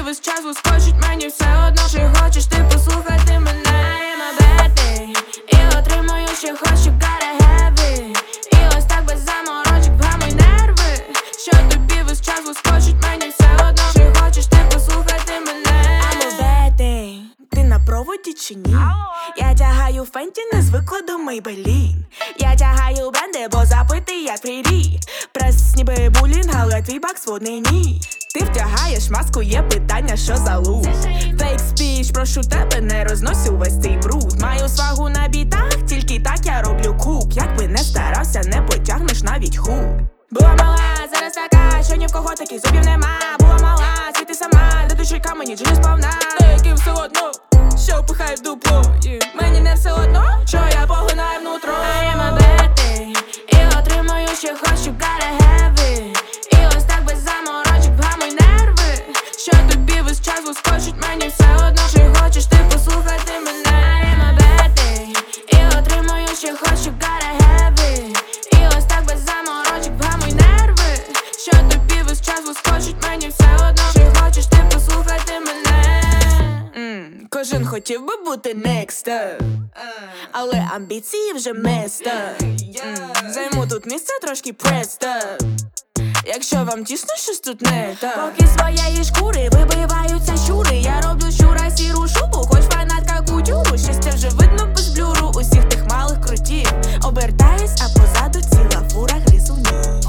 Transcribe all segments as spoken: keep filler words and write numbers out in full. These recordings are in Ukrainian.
весь час вискочить, мені все одно. Чи хочеш ти послухати мене? I'm a bad thing, і отримую, що хочу, gotta have it. І ось так без заморочок вгамуй нерви. Що тобі весь час вискочить, мені все одно. Чи хочеш ти послухати мене? I'm a bad thing. Ти на проводі чи ні? Я тягаю фенті, не звикла до Maybelline. Я тягаю бренди, бо запитий як прирі. Прес ніби булінг, але твій бак сводний ні. Ти втягаєш маску, є питання, що за лук. Фейк спіч, прошу тебе, не рознось увесь цей бруд. Маю свагу на бітах, тільки так я роблю кук. Якби не старався, не потягнеш навіть хук. Була мала, зараз така, що ні в кого таких зубів нема. Була мала, світи сама, де душі камені, чи не сповна. Деяким все одно, що пихає в дупло. Мені не все одно, що я поглинаю внутро. I am a bad thing, і отримую, що хочу, gotta have it. І ось так без заморочок вгамуй нерви. Що тобі весь час вискочить, мені все одно. Чи хочеш ти послухати мене? I am a bad thing, і отримую, що хочу, gotta have it. І ось так без заморочок вгамуй нерви. Що тобі весь час вискочить, мені все одно. Чи хочеш ти послухати мене? Mm, кожен хотів би бути next up, але амбіції вже messed up. mm, Займу тут місце трошки pressed up. Якщо вам тісно, щось тут не так. Поки своєї шкури вибиваються щури. Я роблю щура сіру шубу, хоч фанатка кутюру. Щастя вже видно без блюру усіх тих малих крутів. Обертаюсь, а позаду ціла фура гризунів.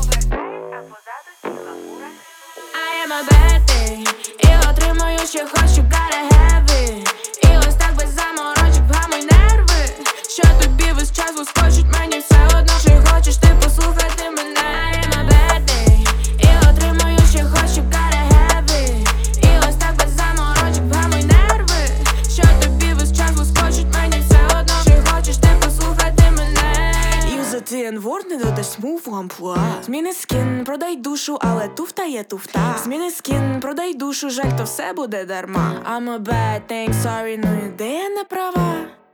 I am a bad thing, і отримую, що хочу, gotta have it. І ось так без заморочок вгамуй нерви. Що тобі весь час вискочить, мені все одно. Чи хочеш ти послухати мене? I am a bad thing, і отримую, що хочу, gotta have it. І ось так без заморочок вгамуй нерви. Що тобі весь час вискочить, мені все одно. Чи хочеш ти послухати мене? Юзати енворд, не додаш смув в амплуа. Зміни скін, продай душу, але туфта є туфта. Зміни скін, продай душу, жаль, то все буде дарма. I'm a bad thing, sorry, ну ідея не права.